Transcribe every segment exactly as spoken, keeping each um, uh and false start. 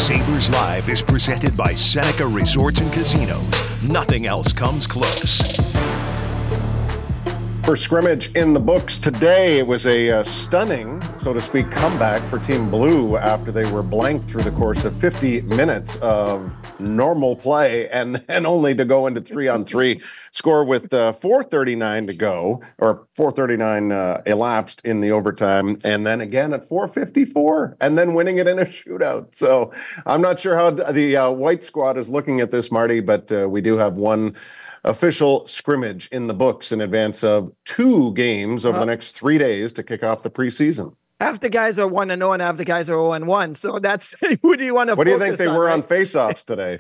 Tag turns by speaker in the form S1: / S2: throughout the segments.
S1: Sabres Live is presented by Seneca Resorts and Casinos. Nothing else comes close.
S2: For scrimmage in the books today, it was a uh, stunning, so to speak, comeback for Team Blue after they were blanked through the course of fifty minutes of normal play and, and only to go into three on three score with uh, four thirty-nine to go, or four thirty-nine uh, elapsed in the overtime, and then again at four fifty-four, and then winning it in a shootout. So I'm not sure how the uh, white squad is looking at this, Marty, but uh, we do have one official scrimmage in the books in advance of two games over uh, the next three days to kick off the preseason.
S3: Half the guys are one and zero, and half the guys are zero and one. So that's who do you want to?
S2: What do you think they
S3: on,
S2: were
S3: right?
S2: on faceoffs today?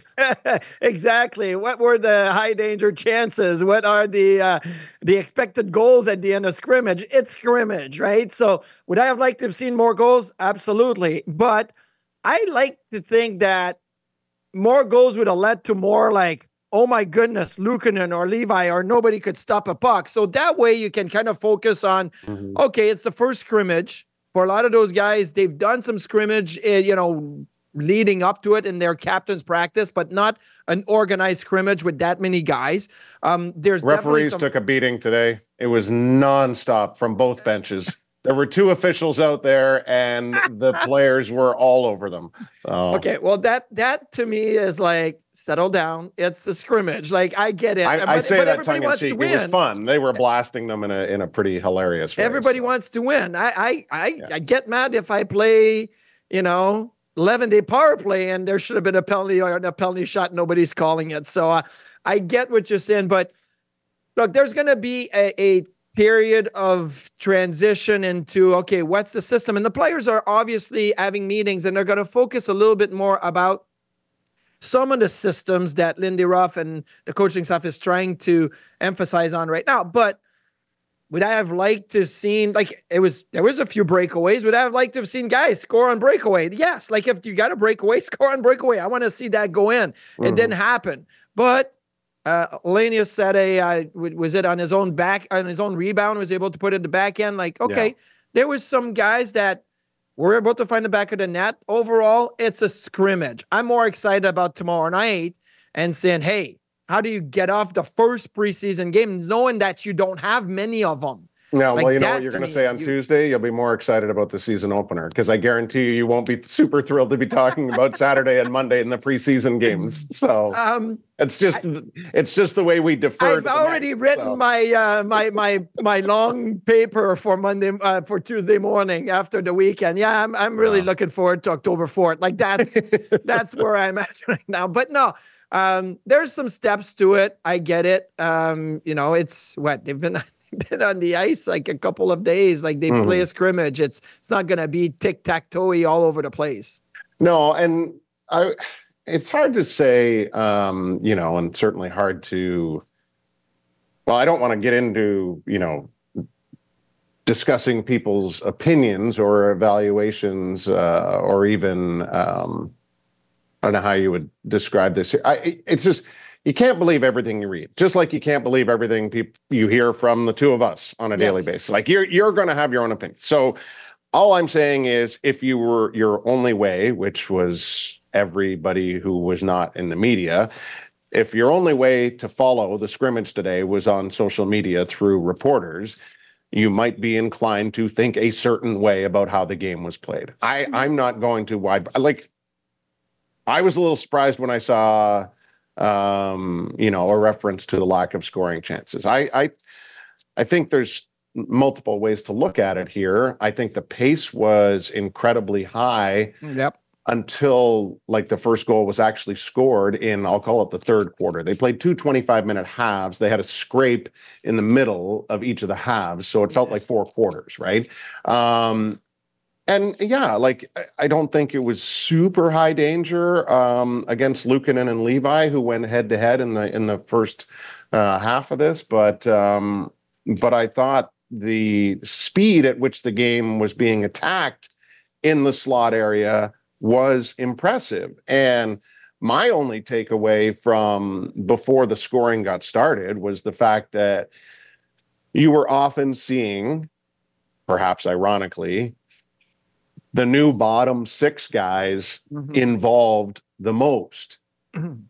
S3: Exactly. What were the high danger chances? What are the uh, the expected goals at the end of scrimmage? It's scrimmage, right? So would I have liked to have seen more goals? Absolutely, but I like to think that more goals would have led to more like, oh my goodness, Luukkonen or Levi or nobody could stop a puck. So that way you can kind of focus on, mm-hmm. okay, it's the first scrimmage. For a lot of those guys, they've done some scrimmage, uh, you know, leading up to it in their captain's practice, but not an organized scrimmage with that many guys. Um, there's
S2: Referees
S3: some...
S2: took a beating today. It was nonstop from both benches. There were two officials out there, and the players were all over them. Oh.
S3: Okay, well, that that to me is like, settle down. It's the scrimmage. Like, I get it.
S2: I,
S3: but,
S2: I say
S3: but
S2: that tongue in cheek. It was fun. They were blasting them in a in a pretty hilarious way.
S3: Everybody
S2: so.
S3: wants to win. I I I,
S2: yeah.
S3: I get mad if I play, you know, eleven day power play and there should have been a penalty or a penalty shot. Nobody's calling it. So uh, I get what you're saying, but look, there's going to be a, a period of transition into, okay, what's the system? And the players are obviously having meetings and they're going to focus a little bit more about some of the systems that Lindy Ruff and the coaching staff is trying to emphasize on right now. But would I have liked to have seen, like, it was, there was a few breakaways. Would I have liked to have seen guys score on breakaway? Yes. Like, if you got a breakaway, score on breakaway. I want to see that go in. Mm-hmm. It didn't happen. But Uh, Lanius said a, uh, was it on his own back, on his own rebound, was able to put it in the back end. Like, okay, yeah. There was some guys that were able to find the back of the net. Overall, it's a scrimmage. I'm more excited about tomorrow night and saying, hey, how do you get off the first preseason game knowing that you don't have many of them?
S2: No,
S3: like
S2: well, you know what you're going to say on you, Tuesday? You'll be more excited about the season opener because I guarantee you, you won't be super thrilled to be talking about Saturday and Monday in the preseason games. So um, it's just I, it's just the way we defer.
S3: I've already next, written so. my uh, my my my long paper for Monday uh, for Tuesday morning after the weekend. Yeah, I'm I'm really wow. looking forward to October fourth. Like that's that's where I'm at right now. But no. Um, there's some steps to it. I get it. Um, you know, it's what they've been been on the ice like a couple of days. Like they mm-hmm. play a scrimmage. It's it's not going to be tic-tac-toe-y all over the place.
S2: No, and I, it's hard to say, um, you know, and certainly hard to, well, I don't want to get into, you know, discussing people's opinions or evaluations uh, or even, um, I don't know how you would describe this. I, it's just, you can't believe everything you read, just like you can't believe everything people you hear from the two of us on a yes. daily basis. Like you're, you're going to have your own opinion. So all I'm saying is if you were your only way, which was everybody who was not in the media, if your only way to follow the scrimmage today was on social media through reporters, you might be inclined to think a certain way about how the game was played. I, I'm not going to wide, like, I was a little surprised when I saw, um, you know, a reference to the lack of scoring chances. I, I, I think there's multiple ways to look at it here. I think the pace was incredibly high.
S3: Yep.
S2: Until like the first goal was actually scored in, I'll call it the third quarter. They played two twenty-five minute halves. They had a scrape in the middle of each of the halves. So it felt like four quarters, right? Um, And yeah, like, I don't think it was super high danger um, against Luukkonen and Levi, who went head to head in the in the first uh, half of this. But um, but I thought the speed at which the game was being attacked in the slot area was impressive. And my only takeaway from before the scoring got started was the fact that you were often seeing, perhaps ironically, the new bottom six guys
S3: Mhm.
S2: involved the most.
S3: Mhm.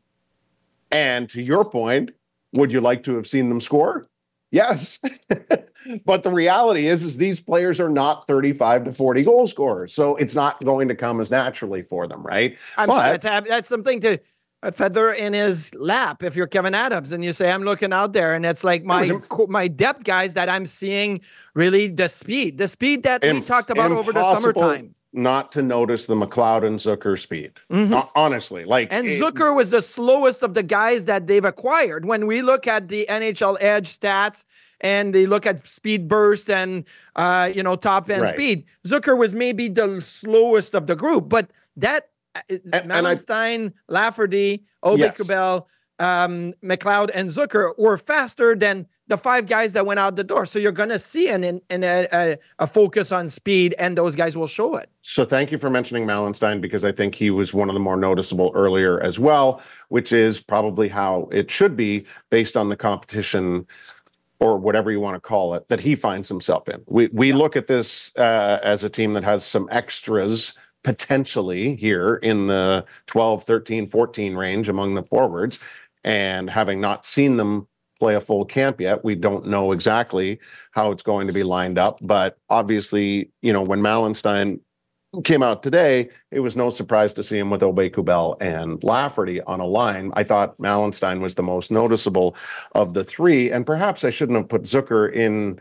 S2: And to your point, would you like to have seen them score? Yes. But the reality is, is these players are not thirty-five to forty goal scorers. So it's not going to come as naturally for them, right?
S3: I'm
S2: but,
S3: sure that's, that's something to uh, feather in his lap if you're Kevin Adams and you say, I'm looking out there, and it's like my my depth guys that I'm seeing really the speed, the speed that we talked about over the summertime.
S2: Not to notice the McLeod and Zucker speed.
S3: Mhm.
S2: Uh, honestly, like
S3: And
S2: it-
S3: Zucker was the slowest of the guys that they've acquired. When we look at the N H L Edge stats and they look at speed burst and uh, you know, top end
S2: Right.
S3: speed, Zucker was maybe the slowest of the group. But that uh,
S2: and I-
S3: Malenstein, Lafferty, Obe
S2: Yes.
S3: Kubel, um, McLeod, and Zucker were faster than the five guys that went out the door. So you're going to see an, an, an, a, a focus on speed, and those guys will show it.
S2: So thank you for mentioning Malenstein, because I think he was one of the more noticeable earlier as well, which is probably how it should be based on the competition or whatever you want to call it that he finds himself in. We we
S3: Yeah.
S2: look at this uh, as a team that has some extras potentially here in the twelve, thirteen, fourteen range among the forwards, and having not seen them play a full camp yet, we don't know exactly how it's going to be lined up. But obviously, you know, when Malenstein came out today, it was no surprise to see him with Obe Kubel and Lafferty on a line. I thought Malenstein was the most noticeable of the three, and perhaps I shouldn't have put Zucker in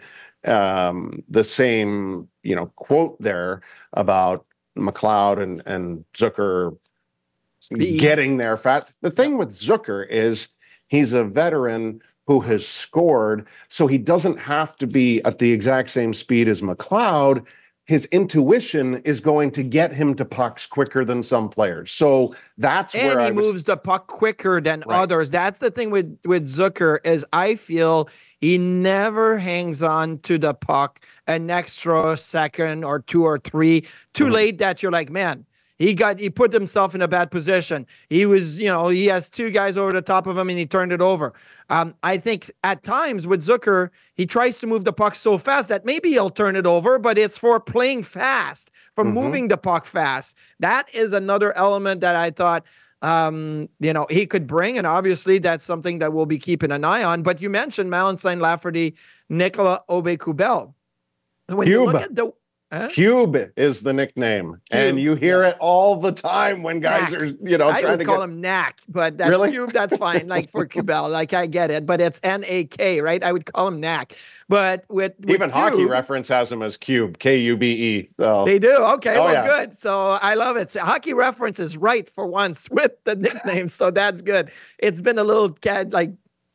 S2: um, the same, you know, quote there about McLeod and, and Zucker
S3: Speed.
S2: getting there fast. The thing with Zucker is he's a veteran who has scored, so he doesn't have to be at the exact same speed as McLeod. His intuition is going to get him to pucks quicker than some players. So that's
S3: and
S2: where
S3: he
S2: I was,
S3: moves the puck quicker than
S2: Right.
S3: others. That's the thing with with Zucker, is I feel he never hangs on to the puck an extra second or two or three too
S2: Mhm.
S3: late that you're like, man, he got he put himself in a bad position. He was, you know, he has two guys over the top of him and he turned it over. Um, I think at times with Zucker, he tries to move the puck so fast that maybe he'll turn it over, but it's for playing fast, for
S2: Mhm.
S3: moving the puck fast. That is another element that I thought um, you know, he could bring, and obviously that's something that we'll be keeping an eye on. But you mentioned Malenstein, Lafferty, Nicola Obe Kubel. When you look
S2: Cube.
S3: at the huh?
S2: Cube is the nickname, and
S3: Cube,
S2: you hear
S3: yeah.
S2: it all the time when guys
S3: Knack.
S2: are, you know,
S3: I
S2: trying
S3: would
S2: to
S3: call
S2: get.
S3: him Knack, but that's
S2: Really?
S3: Cube, that's fine. Like for Kubel, like I get it, but it's N A K, right? I would call him Knack. But with, with
S2: Even Hockey
S3: Cube,
S2: Reference has him as Cube, K U B E. So
S3: they do. Okay,
S2: Oh,
S3: well,
S2: yeah.
S3: good. So I love it. So Hockey Reference is right for once with the nickname, so that's good. It's been a little cat like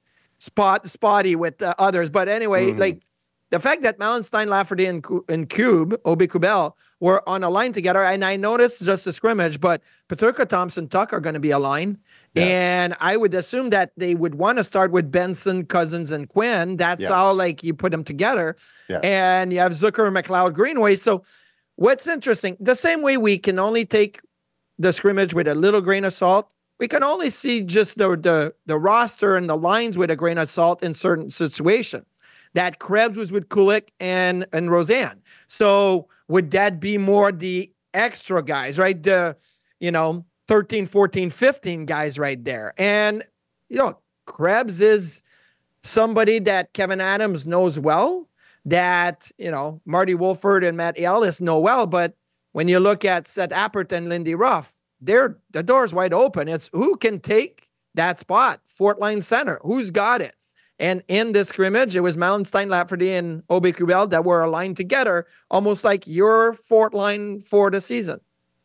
S3: spot spotty with uh, others, but anyway,
S2: Mhm.
S3: like the fact that Malenstein, Lafferty, and, Ku- and Cube, Obi Kubel, were on a line together, and I noticed just a scrimmage, but Peterka, Thompson, Tuck are going to be a line.
S2: Yes.
S3: And I would assume that they would want to start with Benson, Cousins, and Quinn. That's
S2: Yes.
S3: how like you put them together.
S2: Yes.
S3: And you have Zucker, McLeod, Greenway. So what's interesting, the same way we can only take the scrimmage with a little grain of salt, we can only see just the the, the roster and the lines with a grain of salt in certain situations. That Krebs was with Kulik and, and Roseanne. So would that be more the extra guys, right? The, you know, thirteen, fourteen, fifteen guys right there. And, you know, Krebs is somebody that Kevin Adams knows well, that, you know, Marty Wolford and Matt Ellis know well. But when you look at Seth Appert and Lindy Ruff, they're, the door's wide open. It's who can take that spot, Fort Line Center, who's got it? And in this scrimmage, it was Malenstein, Lafferty, and Obe Kubel that were aligned together, almost like your Fort Line for the season.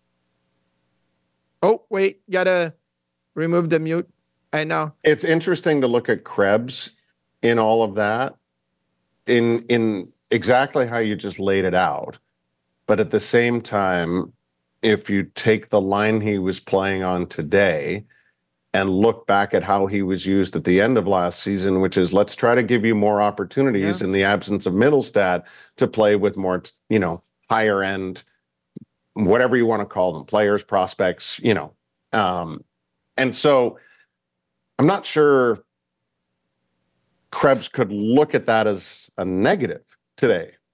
S3: Oh, wait, gotta remove the mute. I know.
S2: It's interesting to look at Krebs in all of that, in in exactly how you just laid it out. But at the same time, if you take the line he was playing on today and look back at how he was used at the end of last season, which is let's try to give you more opportunities
S3: Yeah.
S2: in the absence of Middlestad to play with more, you know, higher end, whatever you want to call them, players, prospects, you know. Um, and so I'm not sure Krebs could look at that as a negative today,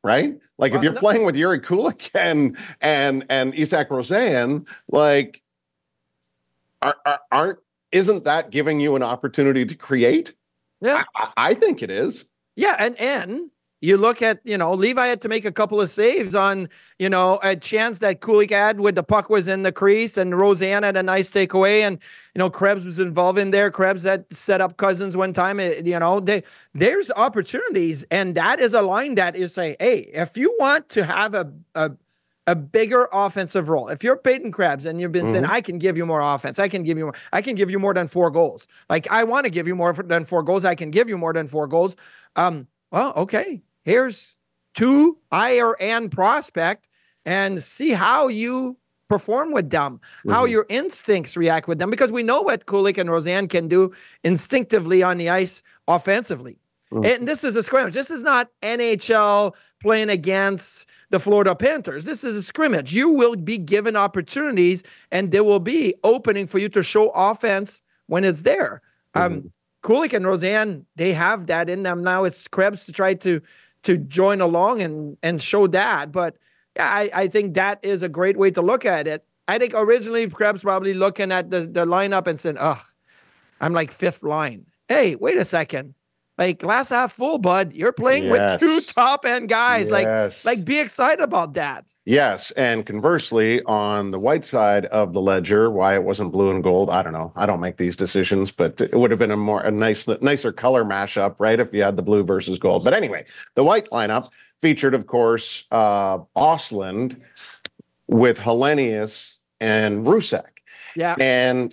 S2: right? Like
S3: Well,
S2: if you're
S3: no-
S2: playing with Yuri Kulik and and and Isak Rosean, like are, are, aren't isn't that giving you an opportunity to create?
S3: Yeah.
S2: I, I, I think it is.
S3: Yeah, and and you look at, you know, Levi had to make a couple of saves on, you know, a chance that Kulik had with the puck was in the crease, and Roseanne had a nice takeaway, and, you know, Krebs was involved in there. Krebs had set up Cousins one time. It, you know, they, there's opportunities, and that is a line that you say, hey, if you want to have a, a a bigger offensive role. If you're Peyton Krebs and you've been mm-hmm. saying, I can give you more offense, I can give you more, I can give you more than four goals. Like, I want to give you more than four goals. I can give you more than four goals. Um, well, okay, here's two higher end prospect, and see how you perform with them, mm-hmm. how your instincts react with them, because we know what Kulik and Roseanne can do instinctively on the ice offensively. Mm-hmm. And this is a scrimmage. This is not N H L playing against the Florida Panthers. This is a scrimmage. You will be given opportunities, and there will be opening for you to show offense when it's there. Mm-hmm. Um, Kulik and Roseanne, they have that in them. Now it's Krebs to try to to join along and and show that. But yeah, I, I think that is a great way to look at it. I think originally Krebs probably looking at the, the lineup and saying, ugh, I'm like fifth line. Hey, wait a second. Like, glass half full, bud. You're playing
S2: yes.
S3: with two top-end guys.
S2: Yes.
S3: Like, like, be excited about that.
S2: Yes, and conversely, on the white side of the ledger, why it wasn't blue and gold, I don't know. I don't make these decisions, but it would have been a more a nice, nicer color mashup, right? If you had the blue versus gold. But anyway, the white lineup featured, of course, uh, Osland with Hellenius and Rusek.
S3: Yeah,
S2: and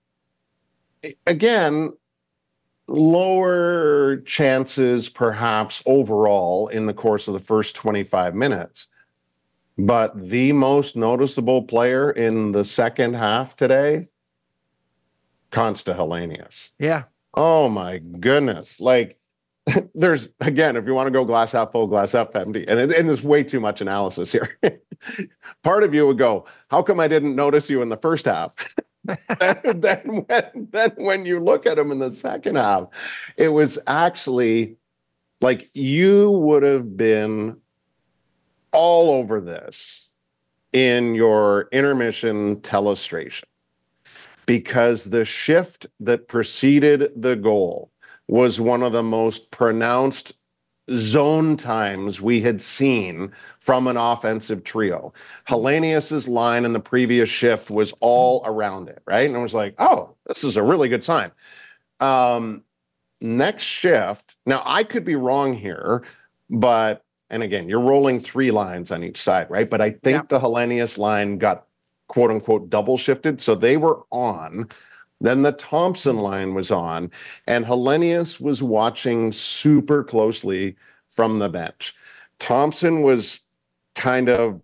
S2: again, lower chances perhaps overall in the course of the first twenty-five minutes. But the most noticeable player in the second half today, Consta Hellenius.
S3: Yeah.
S2: Oh my goodness. Like there's, again, if you want to go glass half full, glass half empty, and, it, and there's way too much analysis here. Part of you would go, how come I didn't notice you in the first half? then, then, when, then when you look at him in the second half, it was actually like you would have been all over this in your intermission telestration, because the shift that preceded the goal was one of the most pronounced zone times we had seen from an offensive trio. Hellenius's line in the previous shift was all around it, right? And I was like, oh, this is a really good sign. Um, next shift, now I could be wrong here, but, and again, you're rolling three lines on each side, right? But I think yeah. the Hellenius line got quote unquote double shifted. So they were on. Then the Thompson line was on, and Hellenius was watching super closely from the bench. Thompson was kind of,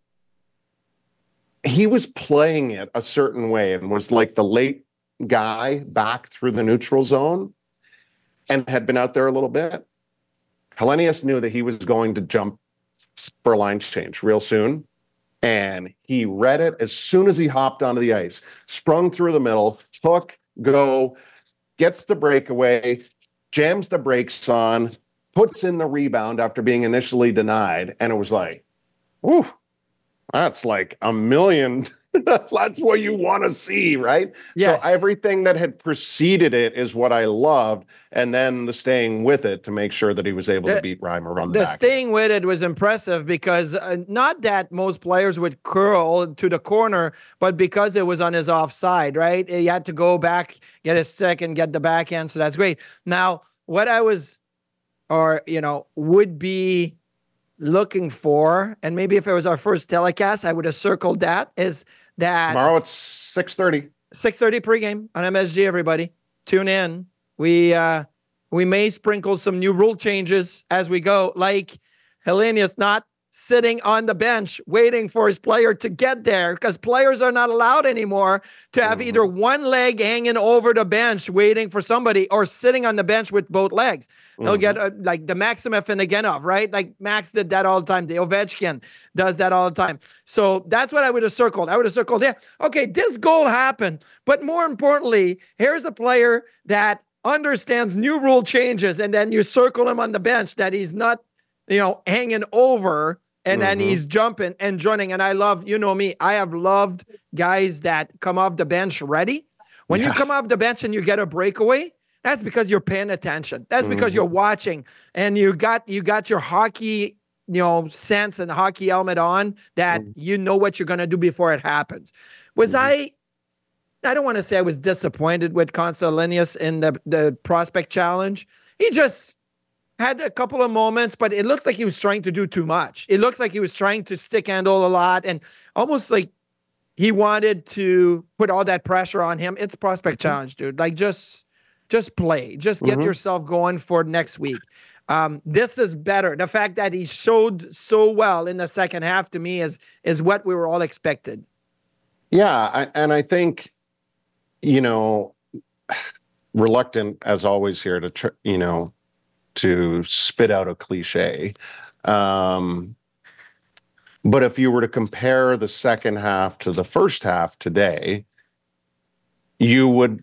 S2: he was playing it a certain way and was like the late guy back through the neutral zone and had been out there a little bit. Hellenius knew that he was going to jump for a line change real soon. And he read it as soon as he hopped onto the ice, sprung through the middle, hook, go, gets the breakaway, jams the brakes on, puts in the rebound after being initially denied. And it was like, whew, that's like a million. That's what you want to see, right?
S3: Yes.
S2: So everything that had preceded it is what I loved. And then the staying with it to make sure that he was able
S3: the,
S2: to beat Reimer on the,
S3: the
S2: back.
S3: The staying with it was impressive because uh, not that most players would curl to the corner, but because it was on his offside, right? He had to go back, get his stick, and get the backhand. So that's great. Now, what I was, or, you know, would be looking for, and maybe if it was our first telecast, I would have circled that, is that
S2: tomorrow it's six thirty.
S3: six thirty pregame on M S G, everybody. Tune in. We uh we may sprinkle some new rule changes as we go, like Hellenius not sitting on the bench waiting for his player to get there, because players are not allowed anymore to have mm-hmm. either one leg hanging over the bench waiting for somebody or sitting on the bench with both legs. Mm-hmm. They'll get uh, like the Maximov and Agenov, right? Like Max did that all the time. The Ovechkin does that all the time. So that's what I would have circled. I would have circled, yeah, okay, this goal happened. But more importantly, here's a player that understands new rule changes, and then you circle him on the bench that he's not you know, hanging over, and
S2: Mm-hmm.
S3: then he's jumping and joining. And I love, you know me, I have loved guys that come off the bench ready. When
S2: Yeah.
S3: you come off the bench and you get a breakaway, that's because you're paying attention. That's because
S2: Mhm.
S3: you're watching, and you got you got your hockey, you know, sense and hockey helmet on, that
S2: Mhm.
S3: you know what you're gonna do before it happens. Was
S2: Mhm.
S3: I? I don't want to say I was disappointed with Constantinius in the the prospect challenge. He just had a couple of moments, but it looks like he was trying to do too much. It looks like he was trying to stick handle a lot, and almost like he wanted to put all that pressure on him. It's prospect challenge, dude. Like just, just play, just get
S2: Mhm.
S3: yourself going for next week. Um, this is better. The fact that he showed so well in the second half to me is is what we were all expected.
S2: Yeah, I, and I think, you know, reluctant as always here to, tr- you know, to spit out a cliche. Um, but if you were to compare the second half to the first half today, you would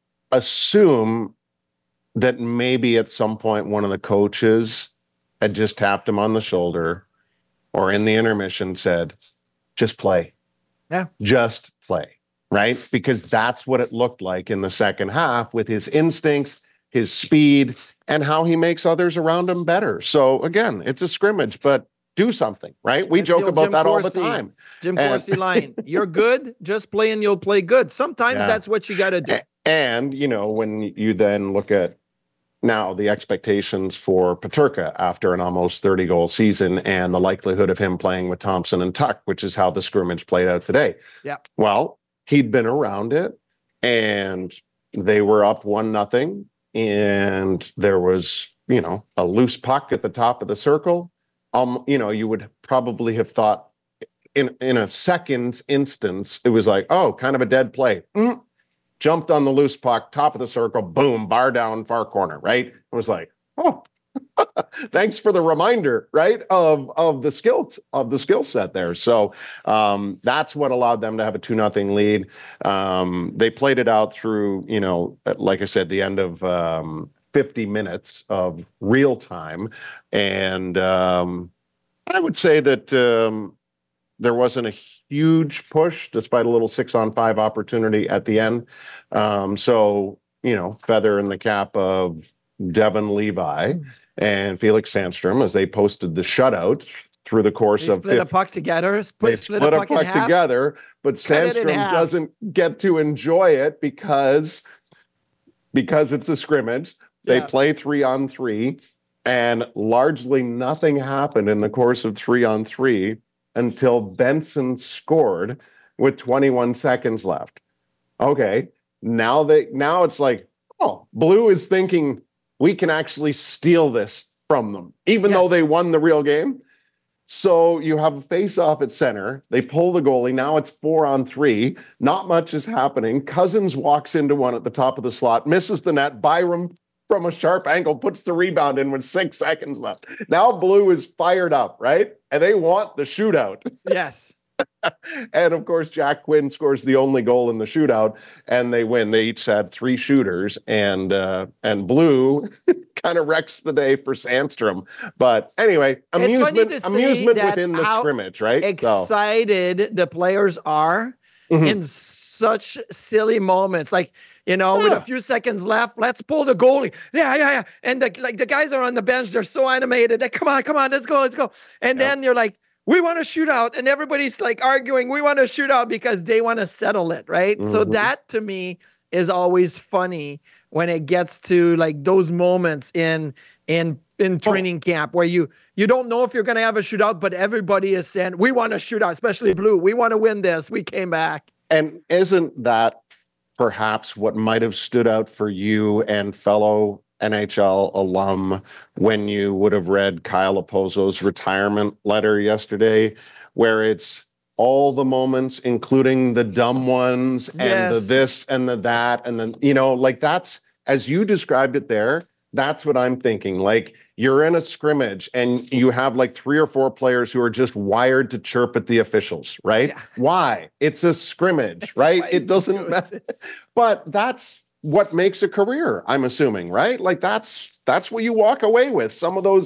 S2: assume that maybe at some point one of the coaches had just tapped him on the shoulder or in the intermission said, just play.
S3: Yeah.
S2: Just play. Right? Because that's what it looked like in the second half with his instincts, his speed, and how he makes others around him better. So again, it's a scrimmage, but do something, right? We
S3: That's the
S2: joke
S3: old
S2: about
S3: Jim
S2: that all the
S3: Corsi.
S2: time.
S3: Jim
S2: And-
S3: Corsi line. You're good, just play and you'll play good. Sometimes
S2: Yeah.
S3: that's what you got to do.
S2: A- And, you know, when you then look at now the expectations for Peterka after an almost thirty goal season and the likelihood of him playing with Thompson and Tuck, which is how the scrimmage played out today.
S3: Yeah.
S2: Well, he'd been around it and they were up one nothing and there was, you know, a loose puck at the top of the circle. Um, you know, you would probably have thought in, in a second's instance, it was like, oh, kind of a dead play. Mm. Jumped on the loose puck, top of the circle, boom, bar down, far corner, right? It was like, oh, thanks for the reminder, right? Of of the skills of the skill set there. So um, that's what allowed them to have a two nothing lead. Um, they played it out through, you know, like I said, the end of um, fifty minutes of real time, and um, I would say that. Um, There wasn't a huge push, despite a little six-on-five opportunity at the end. Um, so, you know, feather in the cap of Devin Levi and Felix Sandstrom as they posted the shutout through the course
S3: They
S2: of
S3: split a
S2: fifty.
S3: puck together.
S2: They
S3: Split,
S2: split,
S3: split
S2: a
S3: a puck,
S2: puck
S3: in half.
S2: together, but
S3: Cut it in
S2: Sandstrom
S3: half.
S2: doesn't get to enjoy it because because it's a scrimmage. They
S3: Yeah.
S2: play three on three, and largely nothing happened in the course of three on three until Benson scored with twenty-one seconds left. Okay, now they now it's like, oh, Blue is thinking we can actually steal this from them, even though
S3: Yes.
S2: they won the real game. So you have a face-off at center. They pull the goalie. Now it's four on three. Not much is happening. Cousins walks into one at the top of the slot, misses the net. Byram from a sharp angle puts the rebound in with six seconds left. Now Blue is fired up, right? And they want the shootout.
S3: Yes.
S2: And of course, Jack Quinn scores the only goal in the shootout, and they win. They each had three shooters, and uh, and Blue kind of wrecks the day for Sandstrom. But anyway,
S3: funny
S2: amusement,
S3: to see
S2: amusement
S3: that
S2: within the
S3: how
S2: scrimmage, right? So,
S3: Excited the players are
S2: Mhm.
S3: in such silly moments. Like, you know, with a
S2: Yeah.
S3: few seconds left, let's pull the goalie. Yeah, yeah, yeah. And the, like the guys are on the bench, they're so animated. Like, come on, come on, let's go, let's go. And
S2: Yep.
S3: then you're like, we want to shoot out, and everybody's like arguing, we want to shoot out because they want to settle it, right? So
S2: Mhm.
S3: that to me is always funny when it gets to like those moments in in in training camp where you you don't know if you're going to have a shootout, but everybody is saying we want to shoot out, especially Blue. We want to win this. We came back.
S2: and isn't that perhaps what might have stood out for you and fellow N H L alum when you would have read Kyle Opozo's retirement letter yesterday, where it's all the moments, including the dumb ones and the
S3: Yes.
S2: this and the that, and then, you know, like that's, as you described it there, that's what I'm thinking. Like you're in a scrimmage and you have like three or four players who are just wired to chirp at the officials, right?
S3: Yeah.
S2: Why? It's a scrimmage, right?
S3: Why
S2: It
S3: you
S2: doesn't
S3: doing
S2: matter.
S3: this?
S2: But that's what makes a career, I'm assuming, right? Like that's that's what you walk away with. Some of those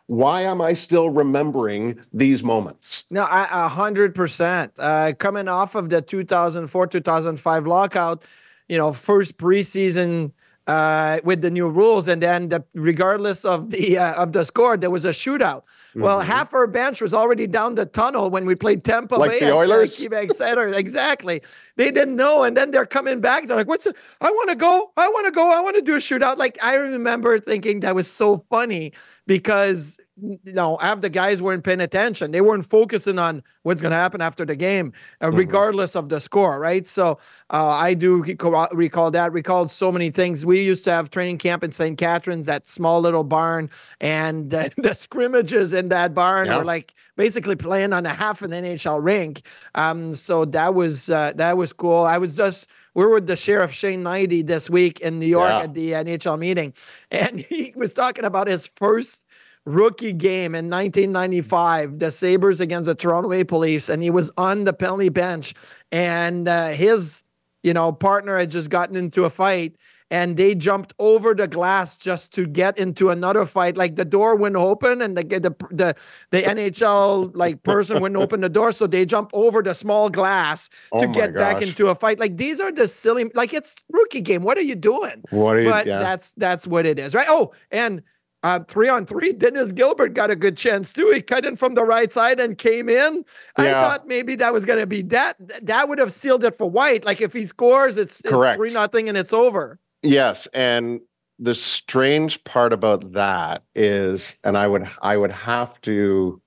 S2: why am I still remembering these moments?
S3: No, I- a hundred percent. Uh, coming off of the two thousand four, two thousand five lockout, you know, first preseason uh, with the new rules, and then the, regardless of the uh, of the score, there was a shootout. Mm-hmm. Well, half our bench was already down the tunnel when we played Tampa
S2: like
S3: Bay
S2: the Oilers,
S3: at Quebec Center. Exactly. They didn't know, and then they're coming back. They're like, "What's it? I want to go. I want to go. I want to do a shootout." Like, I remember thinking that was so funny because, you know, half the guys weren't paying attention. They weren't focusing on what's going to happen after the game, uh, mm-hmm. regardless of the score, right? So uh, I do recall, recall that. Recalled so many things. We used to have training camp in Saint Catharines, that small little barn, and uh, the scrimmages in that barn yeah. were like basically playing on a half an N H L rink. Um, so that was uh, that was cool. I was just we were with the sheriff Shane Knighty this week in New York yeah. at the N H L meeting, and he was talking about his first rookie game in nineteen ninety-five, the Sabres against the Toronto Maple Leafs, and he was on the penalty bench, and uh, his, you know, partner had just gotten into a fight, and they jumped over the glass just to get into another fight. Like, the door wouldn't open, and the the the, the N H L like person wouldn't open the door, so they jump over the small glass
S2: oh
S3: to get
S2: gosh.
S3: back into a fight. Like, these are the silly, like, it's rookie game. What are you doing?
S2: What are you?
S3: But
S2: yeah.
S3: that's that's what it is, right? Oh, and. Uh, three on three, Dennis Gilbert got a good chance too. He cut in from the right side and came in. Yeah. I thought maybe that was going to be that. That would have sealed it for White. Like, if he scores, it's, it's three nothing and it's over.
S2: Yes, and the strange part about that is, and I would I would have to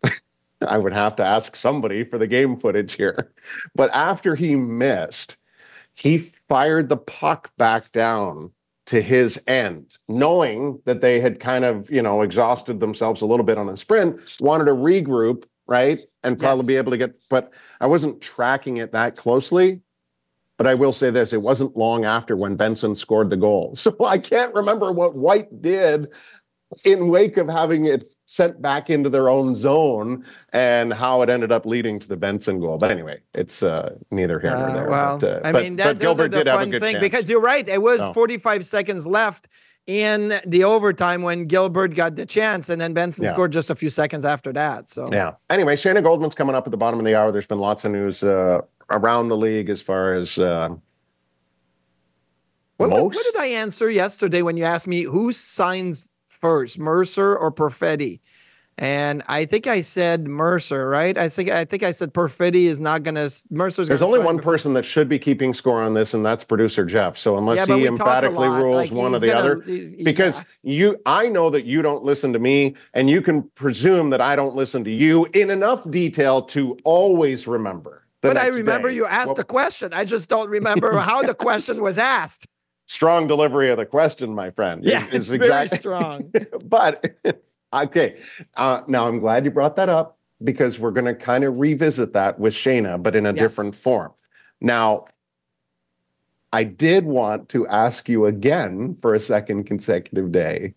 S2: I would have to ask somebody for the game footage here. But after he missed, he fired the puck back down to his end, knowing that they had kind of, you know, exhausted themselves a little bit on a sprint, wanted to regroup, right? And probably yes. be able to get, but I wasn't tracking it that closely. But I will say this, it wasn't long after when Benson scored the goal. So I can't remember what White did in wake of having it sent back into their own zone and how it ended up leading to the Benson goal. But anyway, it's uh, neither here nor there.
S3: Uh, well,
S2: but, uh,
S3: I
S2: but,
S3: mean, that,
S2: but Gilbert
S3: did
S2: have a good
S3: thing
S2: chance.
S3: Because you're right. It was
S2: no.
S3: forty-five seconds left in the overtime when Gilbert got the chance, and then Benson yeah. scored just a few seconds after that. So
S2: yeah. Anyway, Shayna Goldman's coming up at the bottom of the hour. There's been lots of news uh, around the league as far as uh,
S3: what,
S2: most.
S3: What, what did I answer yesterday when you asked me who signs first, Mercer or Perfetti? And I think I said Mercer, right? I think I think I said Perfetti is not going to. Mercer's.
S2: There's only one person that should be keeping score on this, and that's producer Jeff. So unless
S3: yeah,
S2: he emphatically rules like one or the
S3: gonna,
S2: other, because yeah. you, I know that you don't listen to me, and you can presume that I don't listen to you in enough detail to always remember.
S3: But I remember
S2: day.
S3: you asked well, the question. I just don't remember how the question was asked.
S2: Strong delivery of the question, my friend.
S3: Yeah,
S2: is, is
S3: it's
S2: exactly,
S3: very strong.
S2: But. Okay. Uh, now, I'm glad you brought that up because we're going to kind of revisit that with Shayna, but in a yes. different form. Now, I did want to ask you again for a second consecutive day,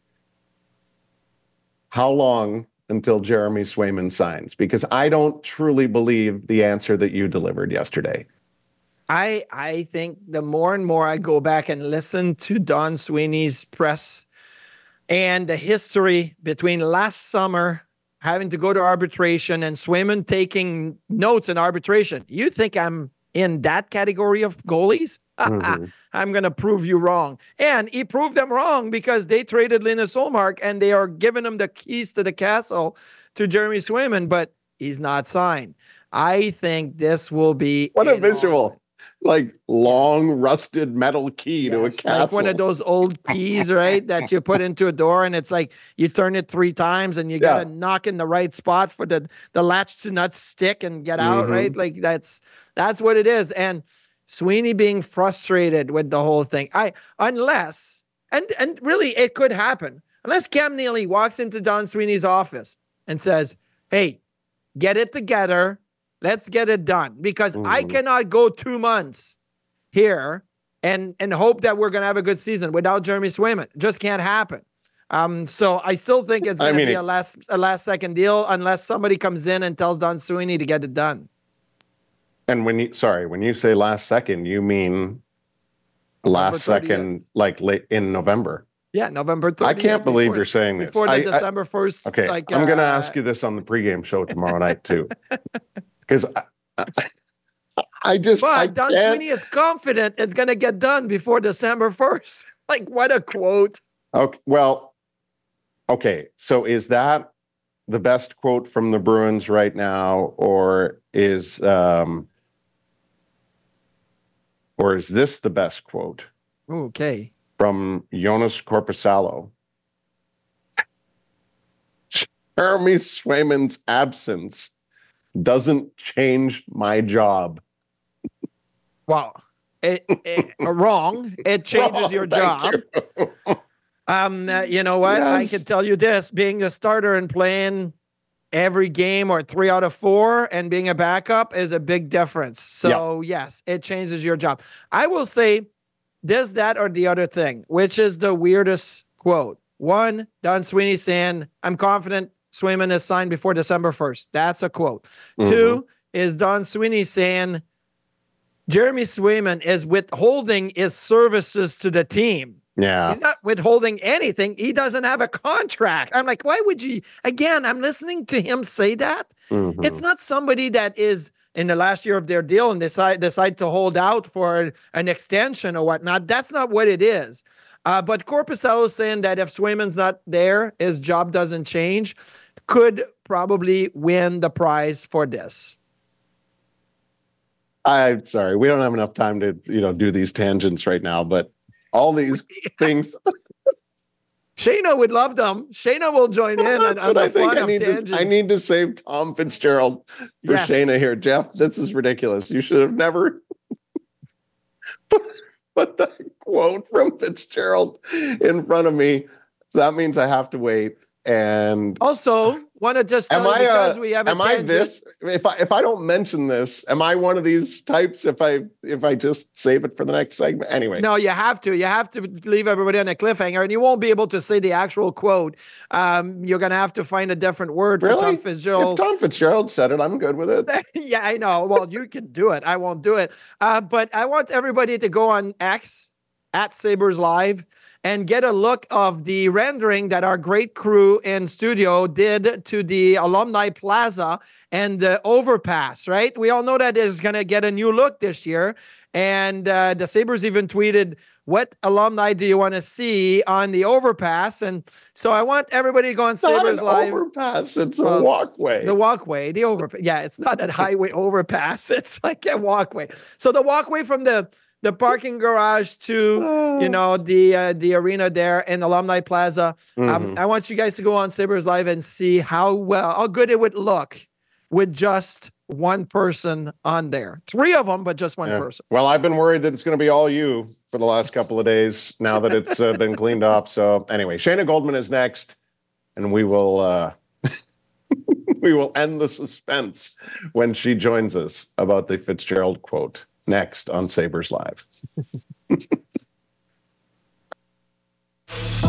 S2: how long until Jeremy Swayman signs? Because I don't truly believe the answer that you delivered yesterday.
S3: I I think the more and more I go back and listen to Don Sweeney's press and the history between last summer having to go to arbitration and Swayman taking notes in arbitration. You think I'm in that category of goalies? Mm-hmm. I'm going to prove you wrong. And he proved them wrong because they traded Linus Ullmark and they are giving him the keys to the castle to Jeremy Swayman, but he's not signed. I think this will be...
S2: What a visual. All- Like long rusted metal key yes, to a castle.
S3: Like one of those old keys, right? That you put into a door and it's like you turn it three times and you yeah. got to knock in the right spot for the, the latch to not stick and get out, mm-hmm. right? Like that's, that's what it is. And Sweeney being frustrated with the whole thing. I, unless, and, and really it could happen, unless Cam Neely walks into Don Sweeney's office and says, hey, get it together. Let's get it done because mm. I cannot go two months here and, and hope that we're going to have a good season without Jeremy Swayman. Just can't happen. Um, so I still think it's going to be a last a last second deal unless somebody comes in and tells Don Sweeney to get it done.
S2: And when you sorry, when you say last second, you mean last second, like late in November.
S3: Yeah, November thirtieth.
S2: I can't believe
S3: before,
S2: you're saying this.
S3: before the
S2: I,
S3: December first.
S2: Okay,
S3: like,
S2: I'm going to
S3: uh,
S2: ask you this on the pregame show tomorrow night too, because I, I, I just
S3: But
S2: I
S3: Don
S2: can't.
S3: Sweeney is confident it's going to get done before December first. Like, what a quote.
S2: Okay, well, okay. So is that the best quote from the Bruins right now, or is um, or is this the best quote
S3: Okay.
S2: from Jonas Korpisalo? Jeremy Swayman's absence doesn't change my job.
S3: Wow. It, it, wrong. It changes
S2: Wrong,
S3: your
S2: thank
S3: job.
S2: you.
S3: Um, uh, you know what? I
S2: Yes.
S3: can tell you this: being a starter and playing every game or three out of four, and being a backup is a big difference. So yes, it changes your job. I will say this, that, or the other thing, which is the weirdest quote. One, Don Sweeney saying, "I'm confident Swayman is signed before December first." That's a quote.
S2: Mhm.
S3: Two is Don Sweeney saying Jeremy Swayman is withholding his services to the team.
S2: Yeah.
S3: He's not withholding anything. He doesn't have a contract. I'm like, why would you? Again, I'm listening to him say that.
S2: Mhm.
S3: It's not somebody that is in the last year of their deal and decide decide to hold out for an extension or whatnot. That's not what it is. Uh, but Korpisalo is saying that if Swayman's not there, his job doesn't change. Could probably win the prize for this.
S2: I'm sorry, we don't have enough time to, you know, do these tangents right now, but all these things.
S3: Shayna would love them. Shayna will join in on,
S2: That's
S3: on
S2: what
S3: the
S2: I think.
S3: fun
S2: I
S3: of
S2: need, to,
S3: tangents.
S2: I need to save Tom Fitzgerald for
S3: Yes.
S2: Shayna here. Jeff, this is ridiculous. You should have never put the quote from Fitzgerald in front of me. So that means I have to wait. And
S3: Also, want to just tell
S2: am
S3: you
S2: I
S3: because
S2: uh,
S3: we have a
S2: am I
S3: tangent-
S2: this? If I if I don't mention this, am I one of these types? If I if I just save it for the next segment, anyway.
S3: No, you have to. You have to leave everybody on a cliffhanger, and you won't be able to say the actual quote. Um, you're going to have to find a different word for
S2: Really?
S3: Tom
S2: If
S3: Fitzgerald.
S2: Tom Fitzgerald said it, I'm good with it.
S3: Yeah, I know. Well, you can do it. I won't do it. Uh, but I want everybody to go on X at Sabres Live and get a look of the rendering that our great crew in studio did to the Alumni Plaza and the overpass, right? We all know that is going to get a new look this year. And uh, the Sabres even tweeted, what alumni do you want to see on the overpass? And so I want everybody to go on
S2: It's not
S3: Sabres
S2: an
S3: Live.
S2: overpass. It's a
S3: Well,
S2: walkway.
S3: The walkway, the overpass. Yeah, it's not a highway overpass. It's like a walkway. So the walkway from the the parking garage to, you know, the uh, the arena there in Alumni Plaza. Um,
S2: Mhm.
S3: I want you guys to go on Sabres Live and see how well, how good it would look with just one person on there. Three of them, but just one
S2: Yeah.
S3: person.
S2: Well, I've been worried that it's going to be all you for the last couple of days now that it's uh, been cleaned up. So anyway, Shayna Goldman is next, and we will uh, we will end the suspense when she joins us about the Fitzgerald quote next on Sabres Live.